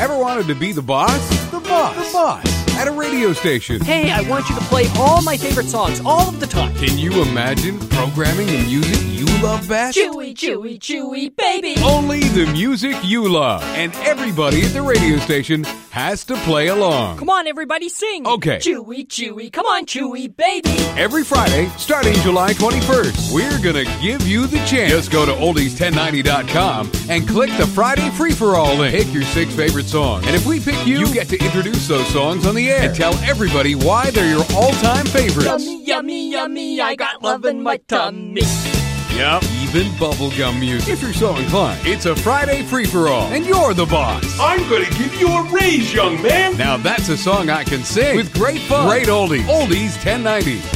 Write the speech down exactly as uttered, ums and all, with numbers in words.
Ever wanted to be the boss? The boss. The boss. At a radio station. Hey, I want you to play all my favorite songs all of the time. Can you imagine programming the music you love best? Chewy, chewy, chewy, baby. Only the music you love. And everybody at the radio station has to play along. Come on, everybody, sing. Okay. Chewy, chewy, come on, chewy, baby. Every Friday, starting July twenty-first, we're going to give you the chance. Just go to oldies ten ninety dot com and click the Friday Free-for-All link. Pick your six favorite songs. And if we pick you, you get to introduce those songs on the air and tell everybody why they're your all-time favorites. Yummy, yummy, yummy, I got love in my tummy. Yep, even bubblegum music, if you're so inclined. It's a Friday free-for-all, and you're the boss. I'm gonna give you a raise, young man. Now that's a song I can sing with great fun. Great oldies. Oldies ten ninety.